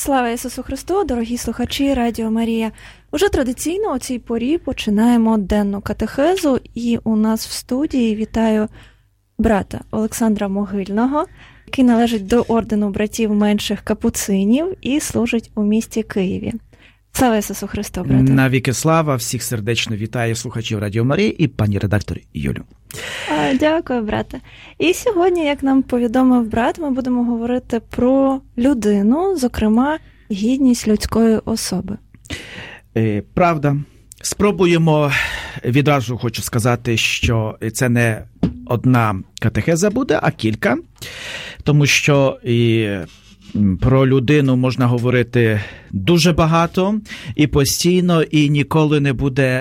Слава Ісусу Христу, дорогі слухачі Радіо Марія. Уже традиційно у цій порі починаємо денну катехезу, і у нас в студії вітаю брата Олександра Могильного, який належить до ордену братів менших капуцинів і служить у місті Києві. Слава Ісусу Христу, брате. Навіки слава, всіх сердечно вітаю слухачів Радіо Марії і пані редактор Юлю. Дякую, брате. І сьогодні, як нам повідомив брат, ми будемо говорити про людину, зокрема, гідність людської особи. Правда. Спробуємо, відразу хочу сказати, що це не одна катехеза буде, а кілька. Тому що про людину можна говорити дуже багато і постійно, і ніколи не буде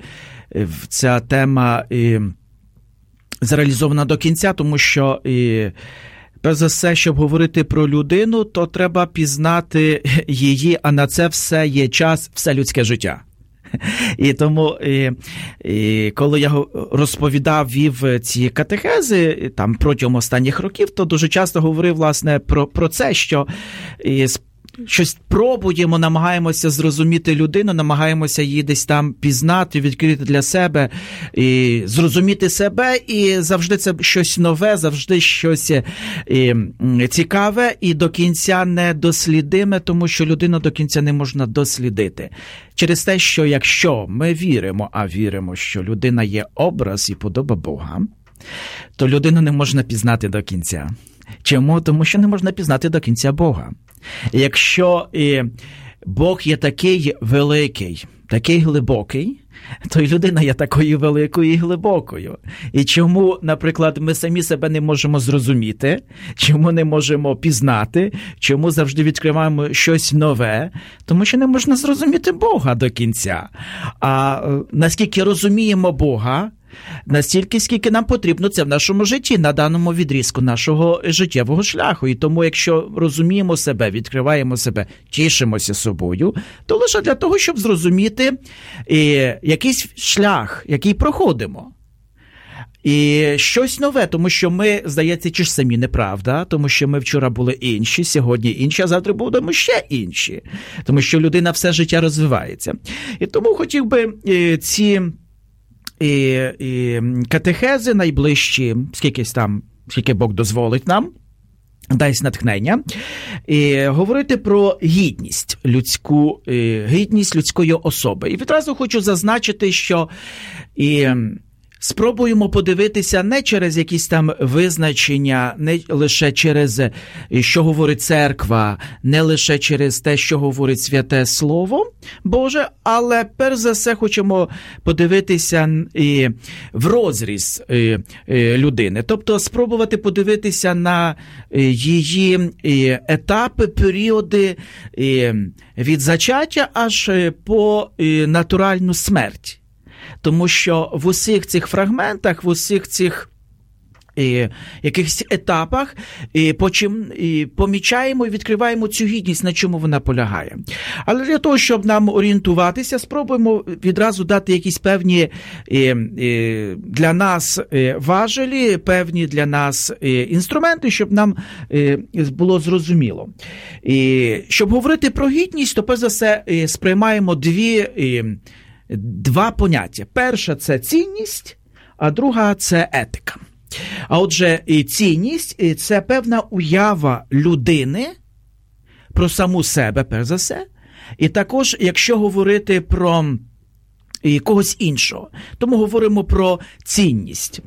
ця тема зреалізована до кінця, тому що перш за все, щоб говорити про людину, то треба пізнати її, а на це все є час, все людське життя. І тому, коли я розповідав, вів ці катехези там протягом останніх років, то дуже часто говорив, власне, про це, що щось пробуємо, намагаємося зрозуміти людину, намагаємося її десь там пізнати, відкрити для себе, і зрозуміти себе, і завжди це щось нове, завжди щось цікаве і до кінця недослідиме, тому що людину до кінця не можна дослідити. Через те, що якщо ми віримо, а віримо, що людина є образ і подоба Бога, то людину не можна пізнати до кінця. Чому? Тому що не можна пізнати до кінця Бога. І якщо Бог є такий великий, такий глибокий, то і людина є такою великою і глибокою. І чому, наприклад, ми самі себе не можемо зрозуміти, чому не можемо пізнати, чому завжди відкриваємо щось нове, тому що не можна зрозуміти Бога до кінця. А наскільки розуміємо Бога, настільки, скільки нам потрібно це в нашому житті, на даному відрізку нашого життєвого шляху. І тому, якщо розуміємо себе, відкриваємо себе, тішимося собою, то лише для того, щоб зрозуміти якийсь шлях, який проходимо. І щось нове, тому що ми, здається, чи ж самі неправда, тому що ми вчора були інші, сьогодні інші, а завтра будемо ще інші. Тому що людина все життя розвивається. І тому хотів би ці катехези найближчі, скільки Бог дозволить нам, дасть натхнення, говорити про гідність людської особи. І відразу хочу зазначити, що спробуємо подивитися не через якісь там визначення, не лише через, що говорить церква, не лише через те, що говорить Святе Слово Боже, але перш за все хочемо подивитися в розріз людини. Тобто спробувати подивитися на її етапи, періоди від зачаття аж по натуральну смерть. Тому що в усіх цих фрагментах, в усіх цих якихось етапах помічаємо і відкриваємо цю гідність, на чому вона полягає. Але для того, щоб нам орієнтуватися, спробуємо відразу дати якісь певні для нас важелі, певні для нас інструменти, щоб нам було зрозуміло. Щоб говорити про гідність, то перш за все сприймаємо два поняття. Перша – це цінність, а друга – це етика. А отже, цінність – це певна уява людини про саму себе, перш за все. І також, якщо говорити про когось іншого, то ми говоримо про цінність.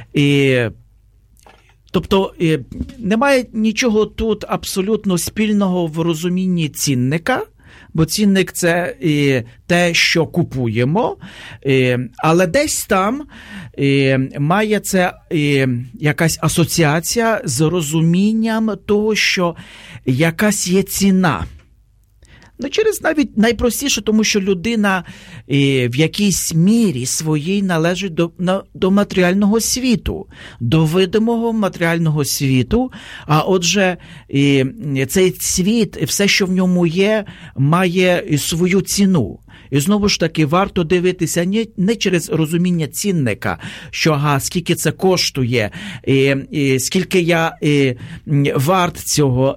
Тобто, немає нічого тут абсолютно спільного в розумінні цінника, бо цінник – це те, що купуємо, але десь там має це якась асоціація з розумінням того, що якась є ціна. Через навіть найпростіше, тому що людина в якійсь мірі своїй належить до матеріального світу, до видимого матеріального світу, а отже цей світ, все, що в ньому є, має свою ціну. І знову ж таки, варто дивитися не через розуміння цінника, що скільки це коштує, скільки я варт цього,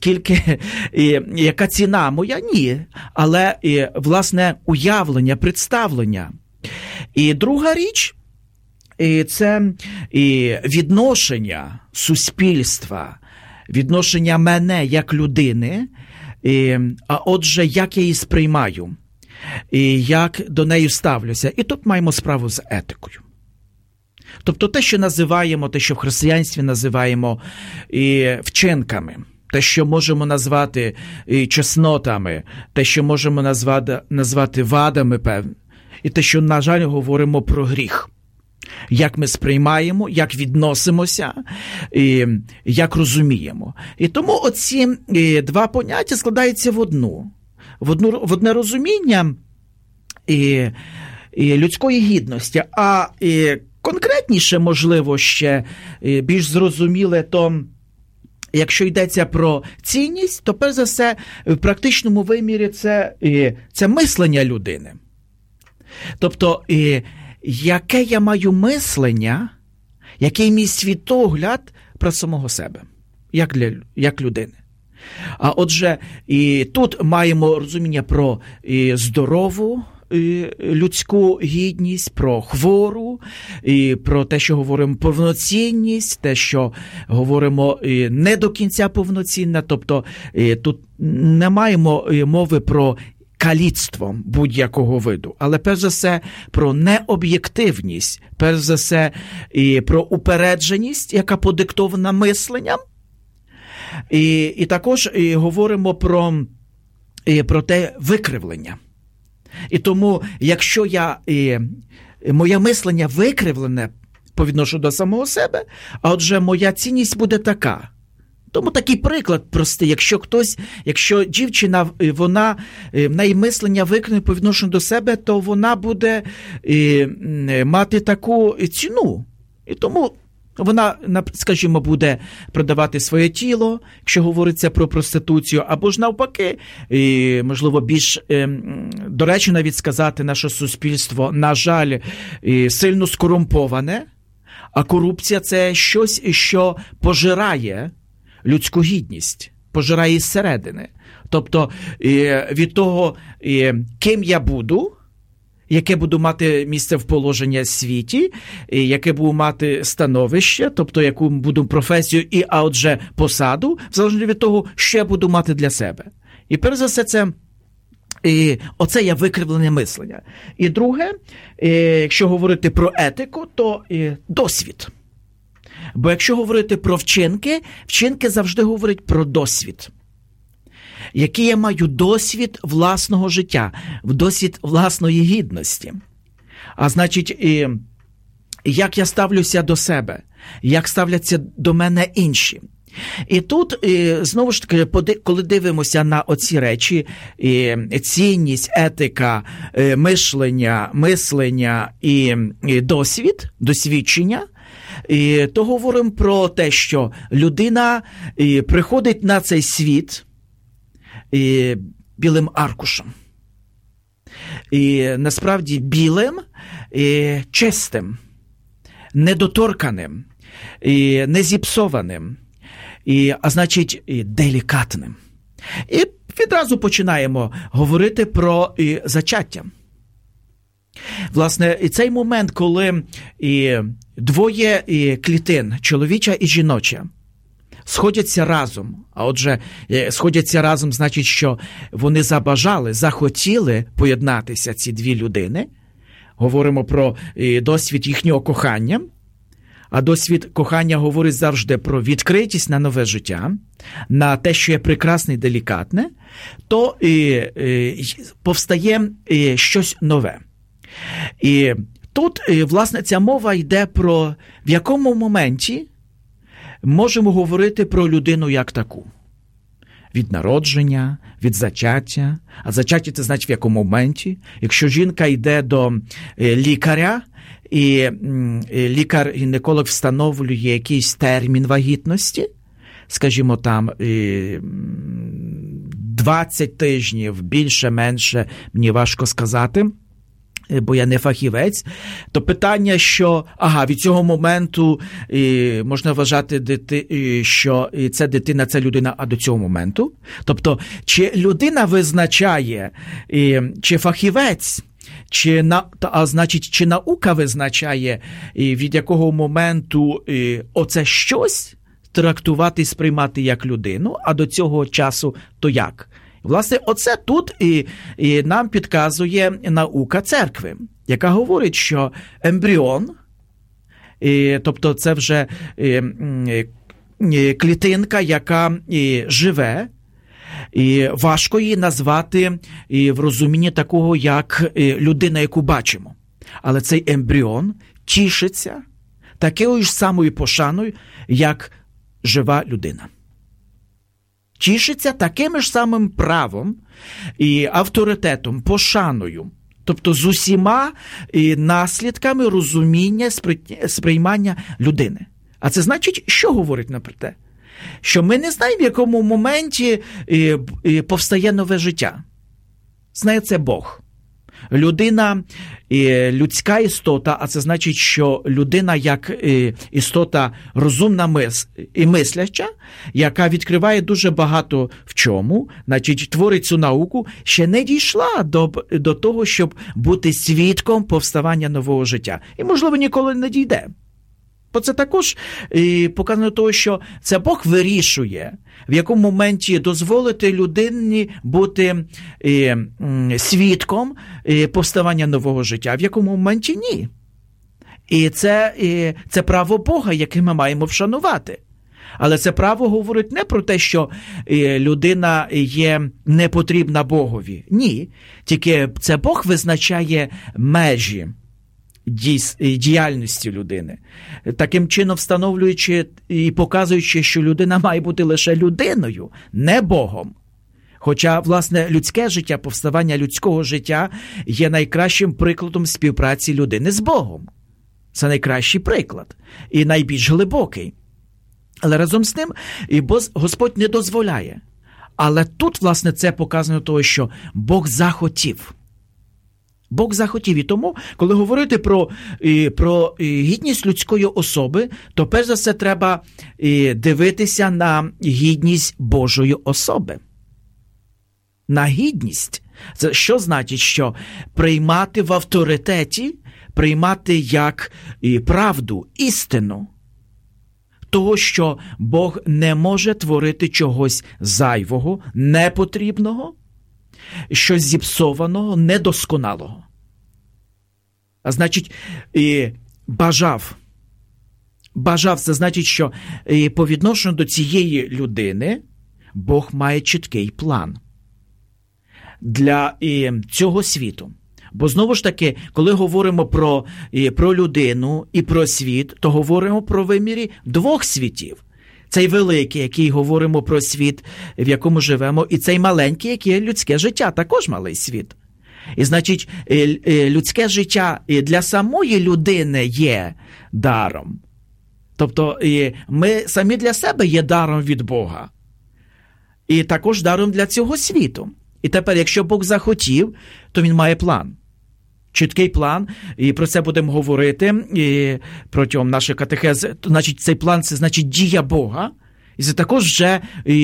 яка ціна моя, ні. Але, власне, уявлення, представлення. І друга річ, це відношення суспільства, відношення мене як людини, а отже, як я її сприймаю, і як до неї ставлюся. І тут маємо справу з етикою. Тобто те, що називаємо, те, що в християнстві називаємо вчинками, те, що можемо назвати чеснотами, те, що можемо назвати вадами, певні, і те, що, на жаль, говоримо про гріх. Як ми сприймаємо, як відносимося, як розуміємо. І тому оці два поняття складаються в одне розуміння людської гідності. А конкретніше, можливо, ще більш зрозуміле, то якщо йдеться про цінність, то перш за все в практичному вимірі це мислення людини. Тобто, яке я маю мислення, який мій світогляд про самого себе, як людини. А отже, і тут маємо розуміння про здорову людську гідність, про хвору, і про те, що говоримо повноцінність, те, що говоримо не до кінця повноцінна, тобто тут не маємо мови про каліцтво будь-якого виду, але перш за все про необ'єктивність, перш за все і про упередженість, яка подиктована мисленням, і також говоримо про те викривлення. І тому, якщо моє мислення викривлене по відношенню до самого себе, а отже моя цінність буде така. Тому такий приклад простий, якщо дівчина, в неї мислення викривлене по відношенню до себе, то вона буде мати таку ціну. І тому вона, скажімо, буде продавати своє тіло, якщо говориться про проституцію, або ж навпаки, можливо, більш доречно навіть сказати, наше суспільство, на жаль, сильно скорумповане, а корупція – це щось, що пожирає людську гідність, пожирає її зсередини. Тобто від того, ким я буду, яке буду мати місце в положенні в світі, яке буду мати становище, тобто яку буду професію а отже посаду, в залежності від того, що я буду мати для себе. І перш за все оце є викривлене мислення. І друге, якщо говорити про етику, то досвід. Бо якщо говорити про вчинки завжди говорять про досвід. Який я маю досвід власного життя, досвід власної гідності. А значить, як я ставлюся до себе, як ставляться до мене інші. І тут, знову ж таки, коли дивимося на оці речі, цінність, етика, мислення і досвід, досвідчення, то говоримо про те, що людина приходить на цей світ білим аркушем. І насправді білим, чистим, недоторканим, незіпсованим, а значить делікатним. І відразу починаємо говорити про зачаття. Власне, і цей момент, коли двоє клітин, чоловіча і жіноча, сходяться разом. А отже, сходяться разом, значить, що вони захотіли поєднатися, ці дві людини. Говоримо про досвід їхнього кохання. А досвід кохання говорить завжди про відкритість на нове життя, на те, що є прекрасне і делікатне, то повстає щось нове. І тут, власне, ця мова йде про, в якому моменті можемо говорити про людину як таку. Від народження, від зачаття. А зачаття – це значить в якому моменті. Якщо жінка йде до лікаря, і лікар-гінеколог встановлює якийсь термін вагітності, скажімо там 20 тижнів, більше-менше, мені важко сказати, бо я не фахівець, то питання, що, від цього моменту можна вважати, що це дитина, це людина, а до цього моменту. Тобто, чи людина визначає, чи фахівець, чи наука визначає, від якого моменту оце щось трактувати і сприймати як людину, а до цього часу то як? Власне, оце тут і нам підказує наука церкви, яка говорить, що ембріон, тобто це вже клітинка, яка живе, і важко її назвати в розумінні такого, як людина, яку бачимо. Але цей ембріон тішиться такою ж самою пошаною, як жива людина. Тішиться таким ж самим правом і авторитетом, пошаною, тобто з усіма наслідками розуміння, сприймання людини. А це значить, що говорить нам про те? Що ми не знаємо, в якому моменті повстає нове життя. Знає це Бог. Людина – людська істота, а це значить, що людина як істота розумна і мисляча, яка відкриває дуже багато в чому, значить, творить цю науку, ще не дійшла до того, щоб бути свідком повставання нового життя. І, можливо, ніколи не дійде. Бо це також показано того, що це Бог вирішує, в якому моменті дозволити людині бути свідком повставання нового життя, в якому моменті ні. І це право Бога, яке ми маємо вшанувати. Але це право говорить не про те, що людина є непотрібна Богові. Ні. Тільки це Бог визначає межі діяльності людини, таким чином встановлюючи і показуючи, що людина має бути лише людиною, не Богом. Хоча, власне, людське життя, повставання людського життя є найкращим прикладом співпраці людини з Богом. Це найкращий приклад і найбільш глибокий. Але разом з тим Господь не дозволяє. Але тут, власне, це показано того, що Бог захотів. Бог захотів. І тому, коли говорити про гідність людської особи, то перш за все треба дивитися на гідність Божої особи. На гідність. Це що значить? Що приймати в авторитеті, приймати як правду, істину. Того, що Бог не може творити чогось зайвого, непотрібного, щось зіпсованого, недосконалого. А значить, бажав. Бажав, це значить, що по відношенню до цієї людини Бог має чіткий план для цього світу. Бо, знову ж таки, коли говоримо про людину і про світ, то говоримо про вимірі двох світів. Цей великий, який говоримо про світ, в якому живемо, і цей маленький, який є людське життя, також малий світ. І, значить, людське життя для самої людини є даром. Тобто, ми самі для себе є даром від Бога. І також даром для цього світу. І тепер, якщо Бог захотів, то Він має план. Чіткий план, і про це будемо говорити протягом нашої катехези. Значить, цей план – це значить дія Бога. І це також вже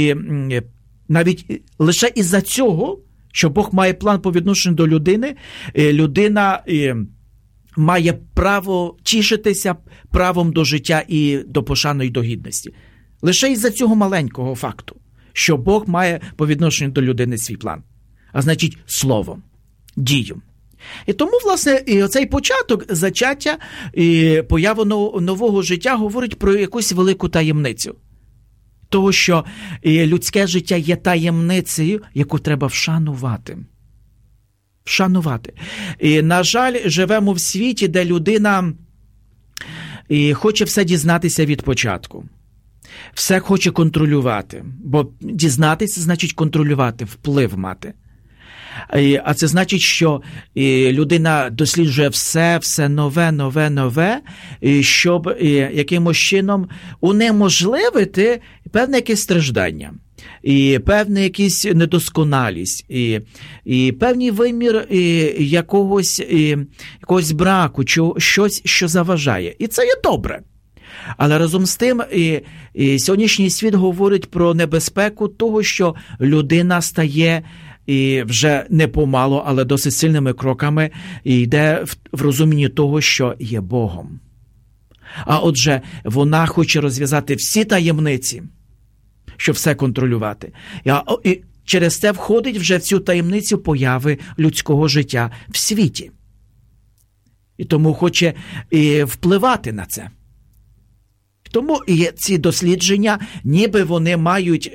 навіть лише із-за цього, що Бог має план по відношенню до людини, людина має право тішитися правом до життя і до пошани і до гідності. Лише із-за цього маленького факту, що Бог має по відношенню до людини свій план. А значить, словом, дію. І тому, власне, і оцей початок зачаття і появу нового життя говорить про якусь велику таємницю. Того, що людське життя є таємницею, яку треба вшанувати. Вшанувати. І, на жаль, живемо в світі, де людина хоче все дізнатися від початку. Все хоче контролювати. Бо дізнатися – значить контролювати, вплив мати. А це значить, що людина досліджує все нове, щоб якимось чином унеможливити певне якесь страждання. і певна якась недосконалість, і певний вимір якогось браку, щось, що заважає. І це є добре. Але разом з тим сьогоднішній світ говорить про небезпеку того, що людина стає і вже не помалу, але досить сильними кроками і йде в розумінні того, що є Богом. А отже, вона хоче розв'язати всі таємниці, щоб все контролювати. І через це входить вже в цю таємницю появи людського життя в світі. І тому хоче впливати на це. Тому і ці дослідження, ніби вони мають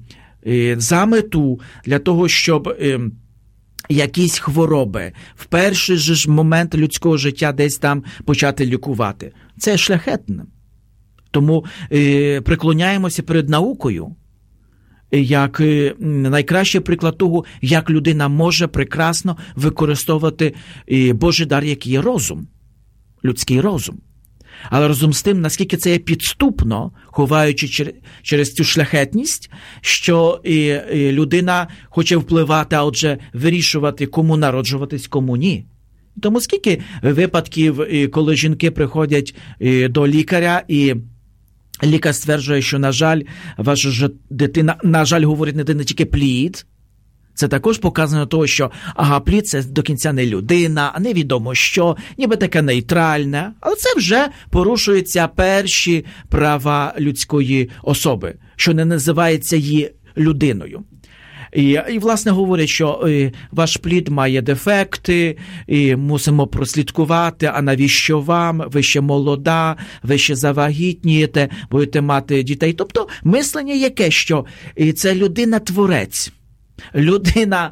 за мету для того, щоб якісь хвороби в перший же ж момент людського життя десь там почати лікувати. Це шляхетне. Тому преклоняємося перед наукою, як найкращий приклад того, як людина може прекрасно використовувати Божий дар, який є розум, людський розум. Але разом з тим, наскільки це є підступно, ховаючи через цю шляхетність, що людина хоче впливати, а отже вирішувати, кому народжуватись, кому ні. Тому скільки випадків, коли жінки приходять до лікаря, і лікар стверджує, що, на жаль, ваша дитина, на жаль, говорить не тільки плід, це також показано того, що плід – це до кінця не людина, а невідомо що, ніби таке нейтральне, але це вже порушуються перші права людської особи, що не називається її людиною. І власне, говорять, що ваш плід має дефекти, і мусимо прослідкувати, а навіщо вам, ви ще молода, ви ще завагітнієте, будете мати дітей. Тобто мислення яке, що це людина-творець. Людина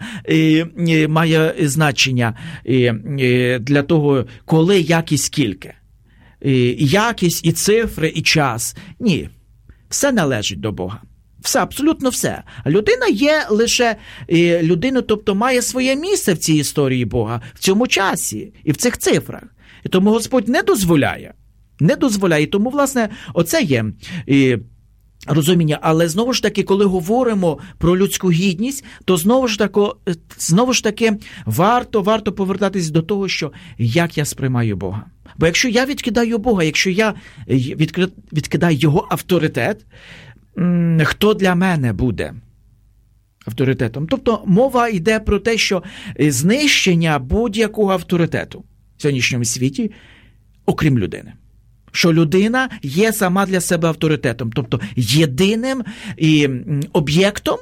має значення для того, коли, як і скільки. Якість, і цифри, і час. Ні, все належить до Бога. Все, абсолютно все. Людина є лише людиною, тобто має своє місце в цій історії Бога, в цьому часі і в цих цифрах. І тому Господь не дозволяє. І тому, власне, оце є розуміння. Але знову ж таки, коли говоримо про людську гідність, то знову ж таки варто повертатись до того, що як я сприймаю Бога. Бо якщо я відкидаю Бога, якщо я відкидаю його авторитет, хто для мене буде авторитетом? Тобто мова йде про те, що знищення будь-якого авторитету в сьогоднішньому світі, окрім людини. Що людина є сама для себе авторитетом, тобто єдиним об'єктом,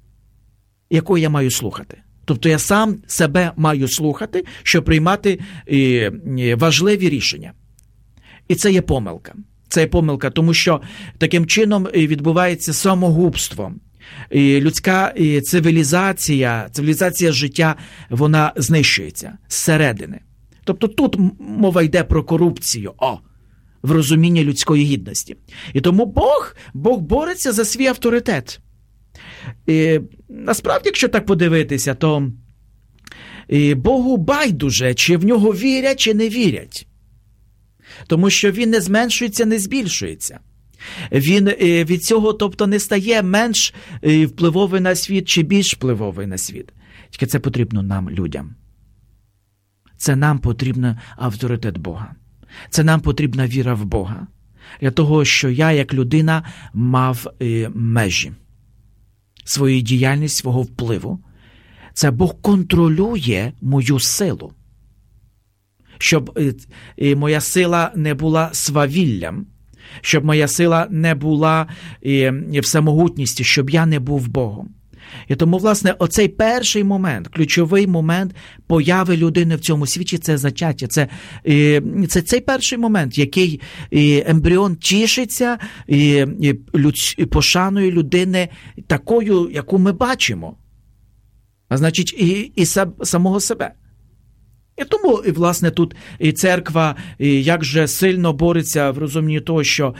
якого я маю слухати. Тобто я сам себе маю слухати, щоб приймати важливі рішення. І це є помилка. Це є помилка, тому що таким чином відбувається самогубство. Людська цивілізація життя, вона знищується зсередини. Тобто тут мова йде про корупцію, в розумінні людської гідності. І тому Бог бореться за свій авторитет. І насправді, якщо так подивитися, то Богу байдуже, чи в нього вірять, чи не вірять. Тому що він не зменшується, не збільшується. Він від цього, тобто, не стає менш впливовий на світ, чи більш впливовий на світ. Тільки це потрібно нам, людям. Це нам потрібен авторитет Бога. Це нам потрібна віра в Бога. Для того, що я, як людина, мав межі своєї діяльності, свого впливу. Це Бог контролює мою силу. Щоб моя сила не була свавіллям, щоб моя сила не була в самогутності, щоб я не був Богом. І тому, власне, оцей перший момент, ключовий момент появи людини в цьому світі – це зачаття. Це цей перший момент, який ембріон тішиться пошаною людини такою, яку ми бачимо. А значить, і самого себе. І тому, власне, тут і церква як же сильно бореться в розумінні того, що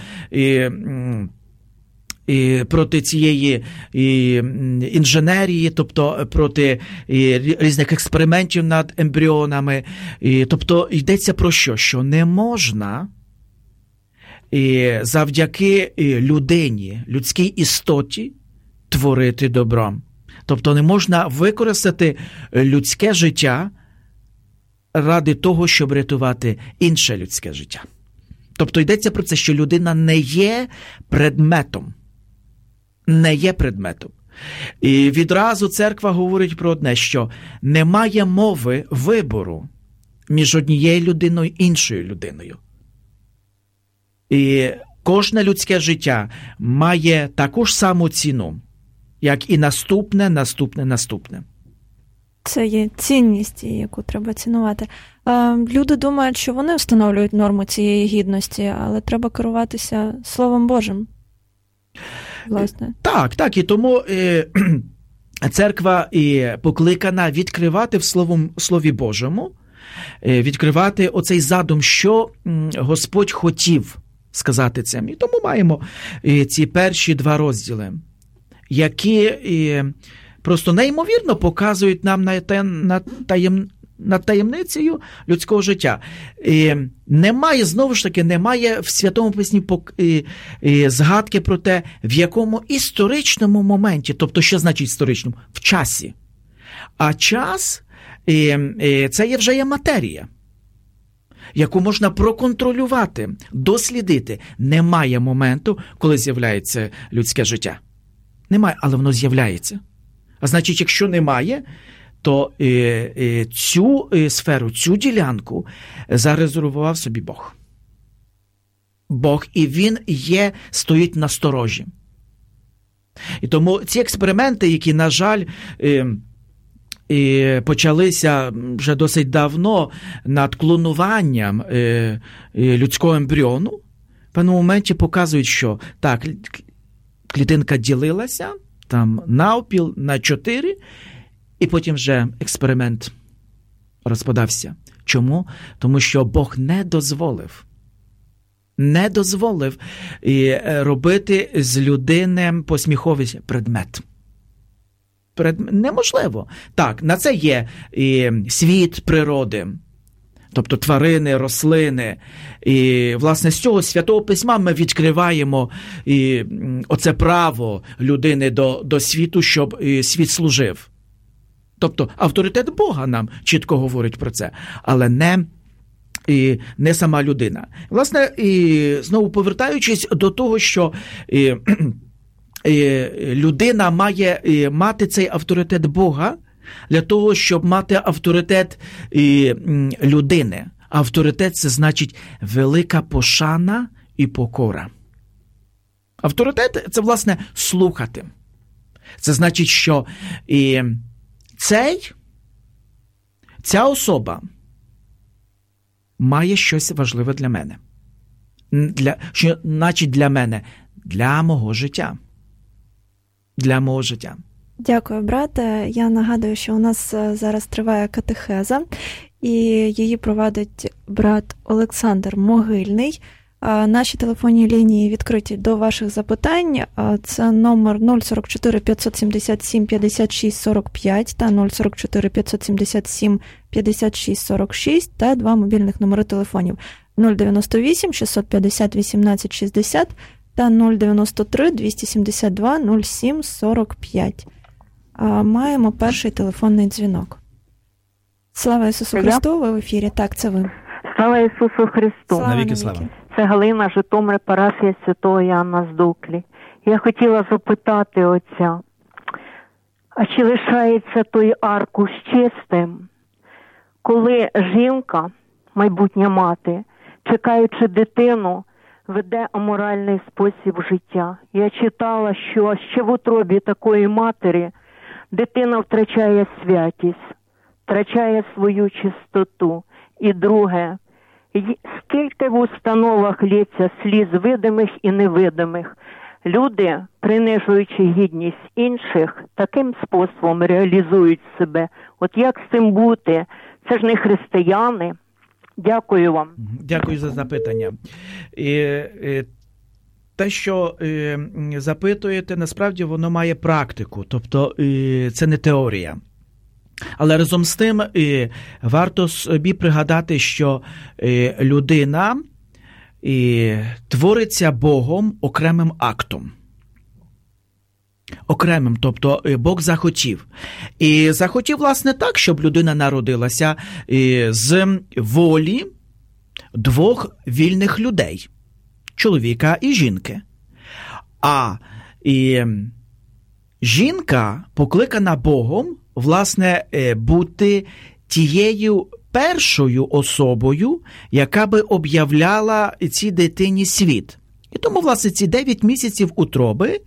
проти цієї інженерії, тобто проти різних експериментів над ембріонами. Тобто йдеться про що? Що не можна завдяки людині, людській істоті, творити добро. Тобто не можна використати людське життя ради того, щоб рятувати інше людське життя. Тобто йдеться про це, що людина не є предметом. Не є предметом. І відразу церква говорить про одне, що немає мови вибору між однією людиною і іншою людиною. І кожне людське життя має таку ж саму ціну, як і наступне. Це є цінність, яку треба цінувати. Люди думають, що вони встановлюють норму цієї гідності, але треба керуватися Словом Божим. Власне. Так. І тому церква покликана відкривати в Слові Божому, відкривати оцей задум, що Господь хотів сказати цим. І тому маємо ці перші 2 розділи, які просто неймовірно показують нам над таємницею людського життя. Немає, знову ж таки, немає в Святому Письмі згадки про те, в якому історичному моменті, тобто що значить історичному? В часі. А час це вже є матерія, яку можна проконтролювати, дослідити. Немає моменту, коли з'являється людське життя. Немає, але воно з'являється. А значить, якщо немає, то цю сферу, цю ділянку зарезервував собі Бог. Бог, і він стоїть на сторожі. І тому ці експерименти, які, на жаль, почалися вже досить давно над клонуванням людського ембріону, в певному моменті показують, що так, клітинка ділилася там навпіл, на 4, і потім вже експеримент розпадався. Чому? Тому що Бог не дозволив робити з людини посміховий предмет. Неможливо. Так, на це є світ природи, тобто тварини, рослини. І, власне, з цього Святого Письма ми відкриваємо оце право людини до світу, щоб світ служив. Тобто авторитет Бога нам чітко говорить про це, але не сама людина. Власне, знову повертаючись до того, що людина має мати цей авторитет Бога для того, щоб мати авторитет людини. Авторитет – це значить велика пошана і покора. Авторитет – це, власне, слухати. Це значить, що ця особа має щось важливе для мене. Що значить для мене? Для мого життя. Для мого життя. Дякую, брате. Я нагадую, що у нас зараз триває катехеза, і її провадить брат Олександр Могильний. Наші телефонні лінії відкриті до ваших запитань. Це номер 044 577 56 45 та 044 577 56 46 та 2 мобільних номери телефонів 098 650 18 60 та 093 272 07 45. Маємо перший телефонний дзвінок. Слава Ісусу Христу, ви в ефірі. Так, це ви. Слава Ісусу Христу. Навіки слава. Це Галина, Житомир, парафія Святого Іоанна з Дуклі. Я хотіла запитати отця, а чи лишається той аркуш чистим, коли жінка, майбутня мати, чекаючи дитину, веде аморальний спосіб життя? Я читала, що ще в утробі такої матері дитина втрачає святість, втрачає свою чистоту. І друге, скільки в установах лється сліз видимих і невидимих. Люди, принижуючи гідність інших, таким способом реалізують себе. От як з цим бути? Це ж не християни. Дякую вам. Дякую за запитання. Те, що запитуєте, насправді воно має практику, тобто це не теорія. Але разом з тим варто собі пригадати, що людина твориться Богом окремим актом. Окремим, тобто Бог захотів. І захотів, власне, так, щоб людина народилася з волі двох вільних людей, чоловіка і жінки. А жінка покликана Богом, власне, бути тією першою особою, яка би об'являла цій дитині світ. І тому, власне, ці 9 місяців утроби,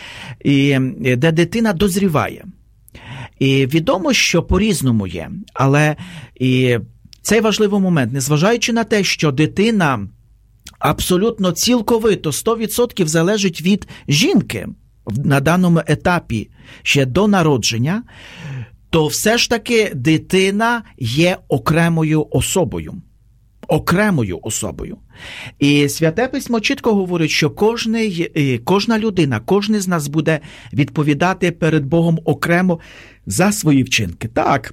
де дитина дозріває. І відомо, що по-різному є, але цей важливий момент, незважаючи на те, що дитина абсолютно цілковито, 100% залежить від жінки на даному етапі ще до народження, то все ж таки дитина є окремою особою. Окремою особою. І Святе Письмо чітко говорить, що кожна людина, кожен з нас буде відповідати перед Богом окремо за свої вчинки. Так,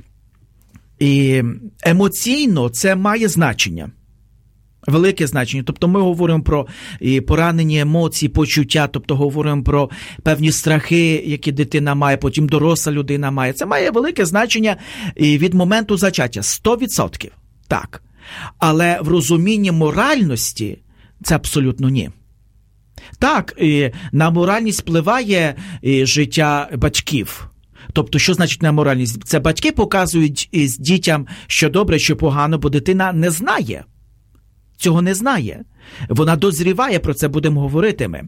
і емоційно це має значення. Велике значення. Тобто ми говоримо про поранені емоції, почуття, тобто говоримо про певні страхи, які дитина має, потім доросла людина має. Це має велике значення від моменту зачаття. 100%. Так. Але в розумінні моральності це абсолютно ні. Так, на моральність впливає життя батьків. Тобто, що значить на моральність? Це батьки показують дітям, що добре, що погано, бо дитина не знає. Цього не знає. Вона дозріває, про це будемо говорити ми.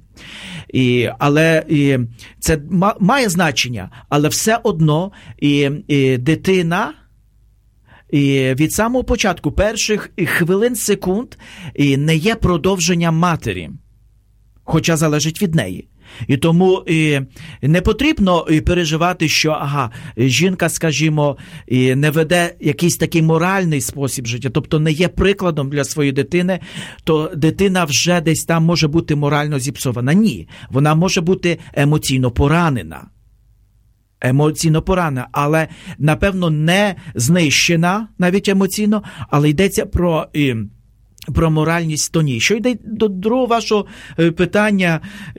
Але це має значення. Але все одно дитина від самого початку, перших хвилин, секунд, не є продовженням матері, хоча залежить від неї. І тому не потрібно переживати, що жінка, скажімо, не веде якийсь такий моральний спосіб життя, тобто не є прикладом для своєї дитини, то дитина вже десь там може бути морально зіпсована. Ні, вона може бути емоційно поранена. Але, напевно, не знищена навіть емоційно, але йдеться про моральність то ні. Що йде до другого вашого питання,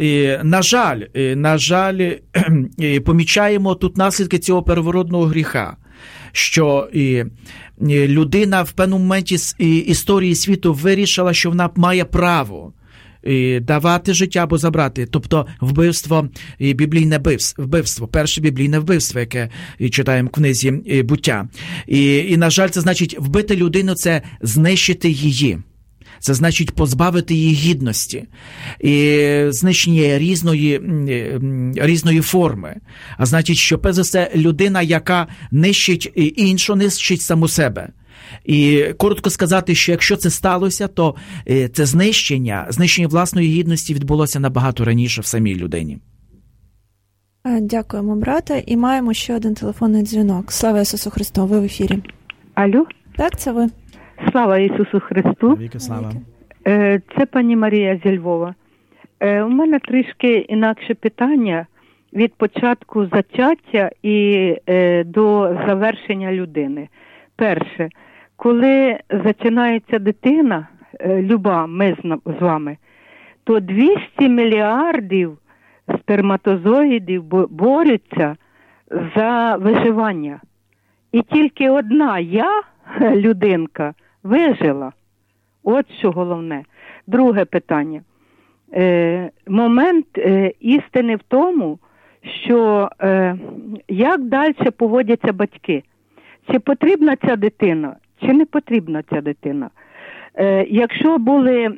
на жаль, помічаємо тут наслідки цього первородного гріха, що людина в певному моменті з історії світу вирішила, що вона має право давати життя або забрати. Тобто вбивство, біблійне вбивство, перше біблійне вбивство, яке читаємо в книзі «Буття». І, на жаль, це значить вбити людину – це знищити її. Це значить позбавити її гідності і знищення різної форми. А значить, що перш за все людина, яка нищить іншу, нищить саму себе. І коротко сказати, що якщо це сталося, то це знищення власної гідності відбулося набагато раніше в самій людині. Дякуємо, брате. І маємо ще один телефонний дзвінок. Слава Ісусу Христу, ви в ефірі. Алло? Так, це ви. Слава Ісусу Христу. Віки слава. Це пані Марія зі Львова. У мене трішки інакше питання від початку зачаття і до завершення людини. Перше, коли починається дитина, люба, ми з вами, то 200 мільярдів сперматозоїдів борються за виживання. І тільки одна людинка, вижила. От що головне. Друге питання. Момент істини в тому, що як далі поводяться батьки. Чи потрібна ця дитина, чи не потрібна ця дитина. Якщо були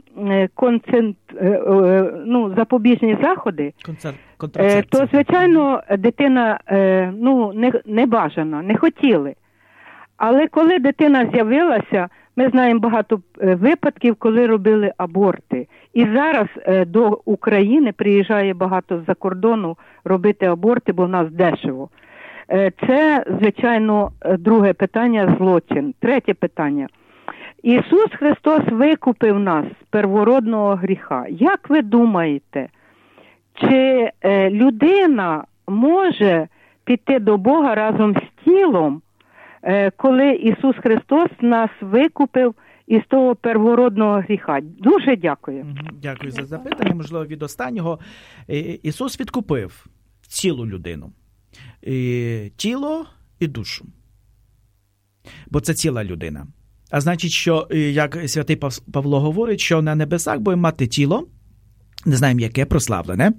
запобіжні заходи, то, звичайно, дитина не бажана, не хотіли. Але коли дитина з'явилася, ми знаємо багато випадків, коли робили аборти. І зараз до України приїжджає багато з-за кордону робити аборти, бо в нас дешево. Це, звичайно, друге питання – злочин. Третє питання. Ісус Христос викупив нас з первородного гріха. Як ви думаєте, чи людина може піти до Бога разом з тілом, коли Ісус Христос нас викупив із того первородного гріха? Дуже дякую. Дякую за запитання. Можливо, від останнього. Ісус відкупив. цілу людину. Тіло і душу. Бо це ціла людина. А значить, що, як святий Павло говорить, що на небесах буде мати тіло, не знаємо яке, прославлене.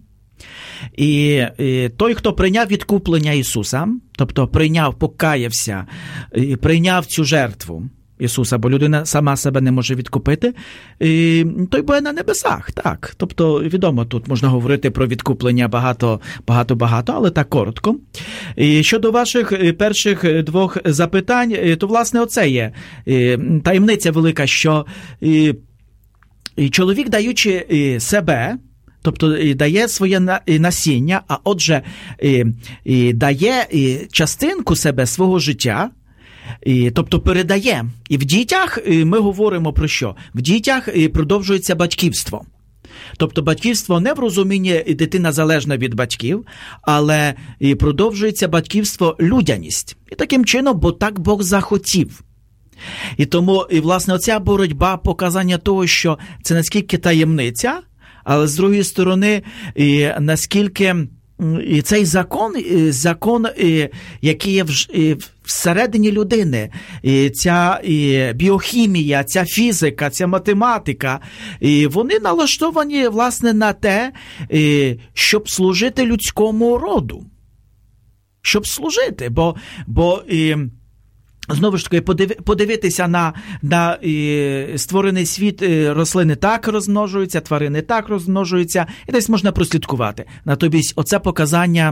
І той, хто прийняв відкуплення Ісуса, тобто прийняв, покаявся, прийняв цю жертву Ісуса, бо людина сама себе не може відкупити, той буде на небесах, так. Тобто, відомо, тут можна говорити про відкуплення багато, але так коротко. І щодо ваших перших двох запитань, то, власне, оце є таємниця велика, що чоловік, даючи себе, тобто дає своє насіння, а отже, дає частинку себе, свого життя, тобто передає. І в дітях ми говоримо про що? В дітях продовжується батьківство. Тобто батьківство не в розумінні дитина залежна від батьків, але продовжується батьківство людяність. І таким чином, бо так Бог захотів. І тому, власне, оця боротьба, показання того, що це наскільки таємниця, але з другої сторони, наскільки і цей закон, який є всередині людини, ця біохімія, ця фізика, ця математика, вони налаштовані, власне, на те, щоб служити людському роду. Щоб служити, бо знову ж таки, подивитися на створений світ, рослини так розмножуються, тварини так розмножуються, і десь можна прослідкувати. Натомість оце показання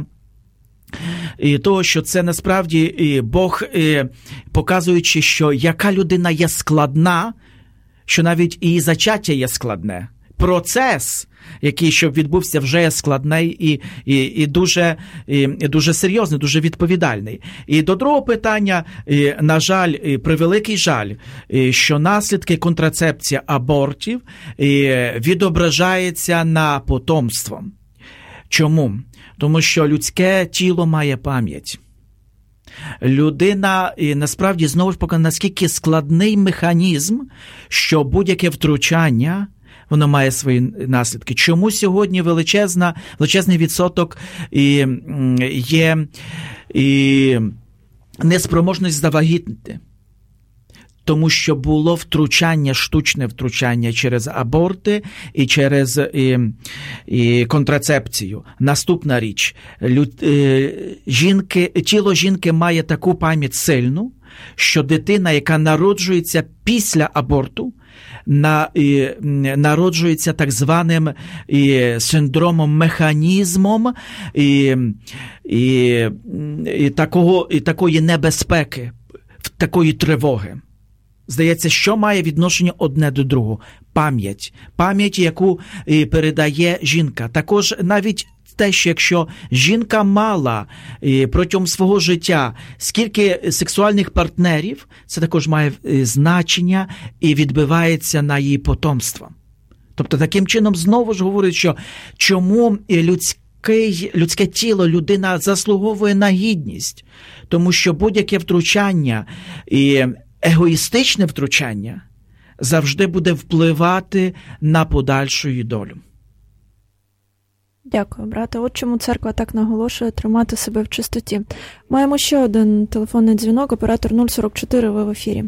того, що це насправді Бог, показуючи, що яка людина є складна, що навіть і зачаття є складне. Процес, який, щоб відбувся, вже є складний і дуже серйозний, дуже відповідальний. І до другого питання, на жаль, превеликий жаль, що наслідки контрацепції абортів відображаються на потомство. Чому? Тому що людське тіло має пам'ять. Людина, насправді, знову ж показує, наскільки складний механізм, що будь-яке втручання, воно має свої наслідки. Чому сьогодні величезний відсоток є неспроможність завагітнити? Тому що було втручання, штучне втручання через аборти і через контрацепцію. Наступна річ. Тіло жінки має таку пам'ять сильну, що дитина, яка народжується після аборту, народжується так званим синдромом, механізмом такої небезпеки, такої тривоги. Здається, що має відношення одне до другого? Пам'ять, яку передає жінка. Також навіть те, що якщо жінка мала протягом свого життя скільки сексуальних партнерів, це також має значення і відбивається на її потомство. Тобто таким чином знову ж говорить, що чому людське тіло, людина заслуговує на гідність. Тому що будь-яке втручання і егоїстичне втручання завжди буде впливати на подальшу її долю. Дякую, брате. От чому церква так наголошує тримати себе в чистоті. Маємо ще один телефонний дзвінок, оператор 044, ви в ефірі.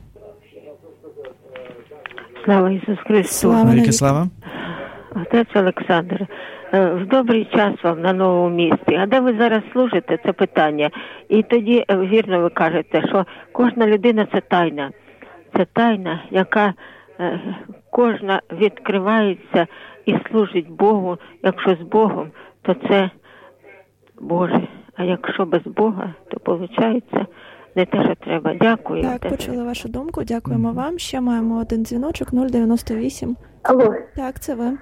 Слава Ісусу Христу! Слава! Отець Олександр, в добрий час вам на новому місці. А де ви зараз служите, це питання. І тоді, вірно, ви кажете, що кожна людина – це тайна. Це тайна, яка кожна відкривається і служить Богу. Якщо з Богом, то це Боже. А якщо без Бога, то виходить не те, що треба. Дякую. Так, почули вашу думку. Дякуємо вам. Ще маємо один дзвіночок, 098. Алло. Так, це ви.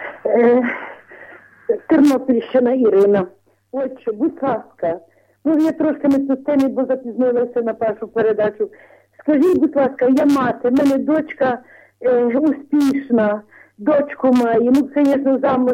Тернопільщина, Ірина. Отче, будь ласка. Я трошки не в системі, бо запізнилася на першу передачу. Скажіть, будь ласка, я мати, в мене дочка успішна, дочку має, звісно, замуж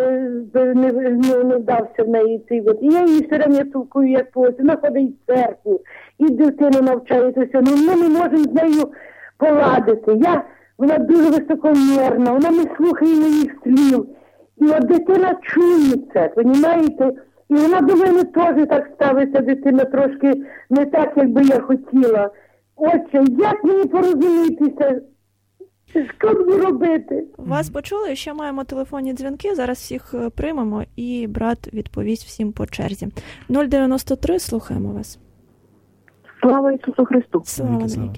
не вдався в неї цей от. І я її все время толкую, як ось, вона ходить в церкву, і дитину навчається, ми не можемо з нею поладити. Вона дуже високомірна, вона не слухає моїх слів. І от дитина чує це, розумієте? І вона до мене теж так ставиться, дитина, трошки не так, як би я хотіла. Отче, як мені порозумітися? Що мені робити? Вас почули, ще маємо телефонні дзвінки, зараз всіх приймемо і брат відповість всім по черзі. 093, слухаємо вас. Слава Ісусу Христу! Слава навіки.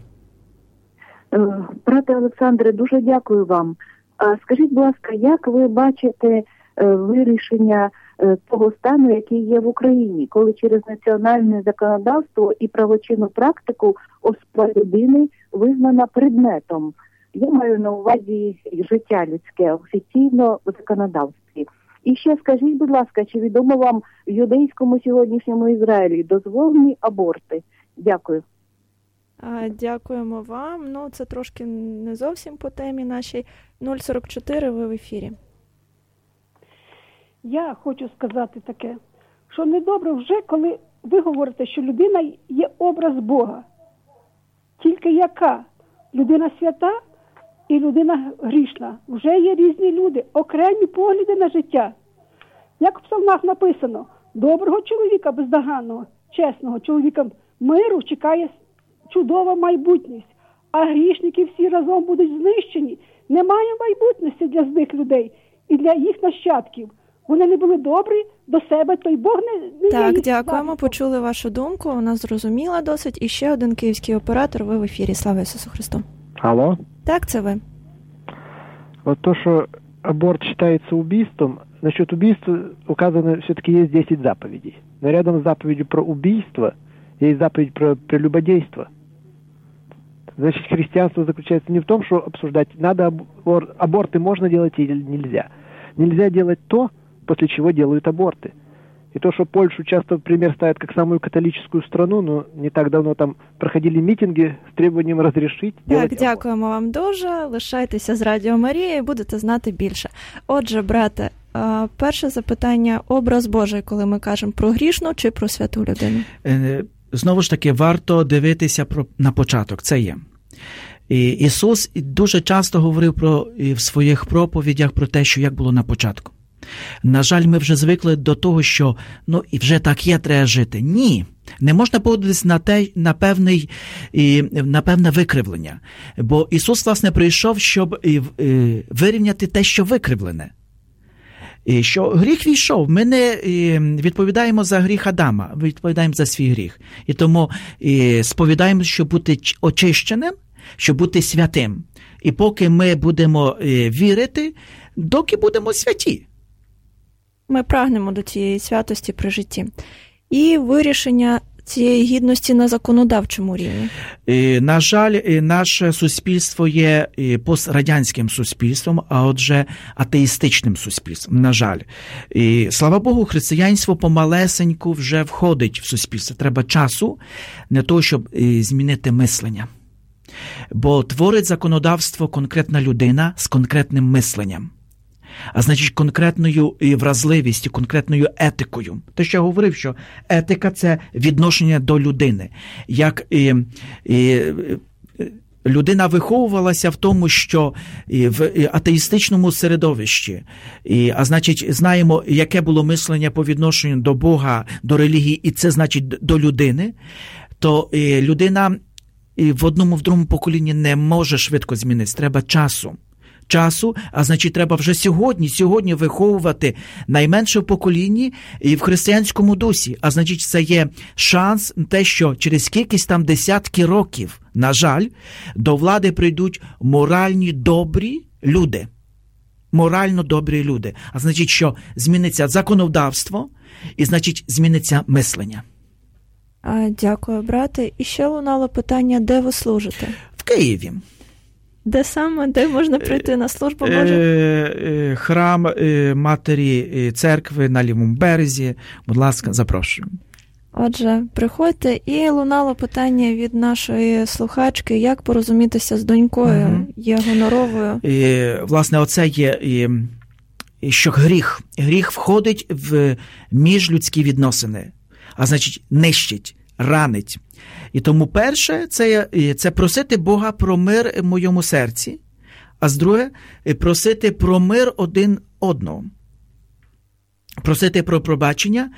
Брате Олександре, дуже дякую вам. Скажіть, будь ласка, як ви бачите вирішення того стану, який є в Україні, коли через національне законодавство і правочинну практику особа людини визнана предметом? Я маю на увазі життя людське офіційно в законодавстві. І ще скажіть, будь ласка, чи відомо вам в юдейському сьогоднішньому Ізраїлі дозволені аборти? Дякую. Дякуємо вам. Ну, це трошки не зовсім по темі нашій. 044, ви в ефірі. Я хочу сказати таке, що недобре вже, коли ви говорите, що людина є образ Бога. Тільки яка? Людина свята і людина грішна. Вже є різні люди, окремі погляди на життя. Як в псалмах написано, доброго чоловіка, бездоганного, чесного чоловіка миру чекає чудова майбутність, а грішники всі разом будуть знищені. Немає майбутності для злих людей і для їх нащадків. Вони не були добрі до себе, то й Бог не Так, дякуємо, почули вашу думку, вона зрозуміла досить. І ще один київський оператор, ви в ефірі. Слава Ісусу Христу. Алло? Так, це ви. Вот то, что аборт считается убийством, насчет убийства указано, все-таки есть 10 заповедей. Но рядом с заповедью про убийство есть заповедь про прелюбодейство. Значит, христианство заключается не в том, что обсуждать, надо аборты можно делать или нельзя. Нельзя делать то, после чего делают аборты. И то, что Польшу часто в пример ставят как самую католическую страну, но не так давно там проходили мітинги з требуванням розрішити делать аборт. Так, дякуємо вам дуже. Лишайтеся з Радіо Марія і будете знати більше. Отже, брате, перше запитання, образ Божий, коли ми кажемо про грішну чи про святу людину? Знову ж таки, варто дивитися на початок. Це є. І Ісус дуже часто говорив в своїх проповідях про те, що як було на початку. На жаль, ми вже звикли до того, що і вже так є, треба жити. Ні, не можна погодитися на певне викривлення. Бо Ісус, власне, прийшов, щоб вирівняти те, що викривлене. І що гріх війшов, ми не відповідаємо за гріх Адама, відповідаємо за свій гріх. І тому сповідаємо, щоб бути очищеним, щоб бути святим. І поки ми будемо вірити, доки будемо святі. Ми прагнемо до цієї святості при житті. І вирішення цієї гідності на законодавчому рівні. На жаль, наше суспільство є пострадянським суспільством, а отже атеїстичним суспільством, на жаль. І, слава Богу, християнство помалесеньку вже входить в суспільство. Треба часу для того, щоб змінити мислення. Бо творить законодавство конкретна людина з конкретним мисленням. А значить, конкретною вразливістю, конкретною етикою. Те, що я говорив, що етика – це відношення до людини. Як людина виховувалася в тому, що в атеїстичному середовищі, а значить, знаємо, яке було мислення по відношенню до Бога, до релігії, і це значить до людини, то людина в одному, в другому поколінні не може швидко змінитися. Треба часу, а значить, треба вже сьогодні виховувати найменше в поколінні і в християнському дусі. А значить, це є шанс на те, що через кількість там десятки років, на жаль, до влади прийдуть морально добрі люди. А значить, що зміниться законодавство і, значить, зміниться мислення. Дякую, брате. І ще лунало питання, де ви служите? В Києві. Де саме, де можна прийти на службу Божу? Храм Матері Церкви на лівому березі. Будь ласка, запрошую. Отже, приходьте. І лунало питання від нашої слухачки, як порозумітися з донькою, є гоноровою. Власне, оце є, що гріх входить в міжлюдські відносини, а значить, нищить, ранить. І тому перше, це просити Бога про мир в моєму серці, а з друге, просити про мир один одного. просити про пробачення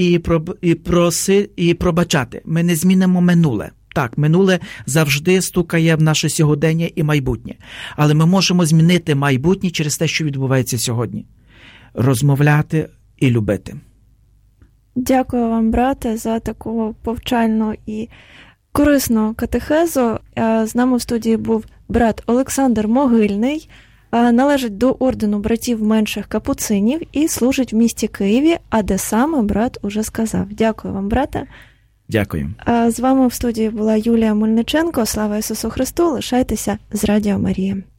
і пробачати. Ми не змінимо минуле. Так, минуле завжди стукає в наше сьогодення і майбутнє. Але ми можемо змінити майбутнє через те, що відбувається сьогодні. Розмовляти і любити. Дякую вам, брате, за таку повчальну і корисну катехезу. З нами в студії був брат Олександр Могильний, належить до ордену братів менших капуцинів і служить в місті Києві, а де саме брат уже сказав. Дякую вам, брате. Дякую. А з вами в студії була Юлія Мельниченко. Слава Ісусу Христу! Лишайтеся з Радіо Марія.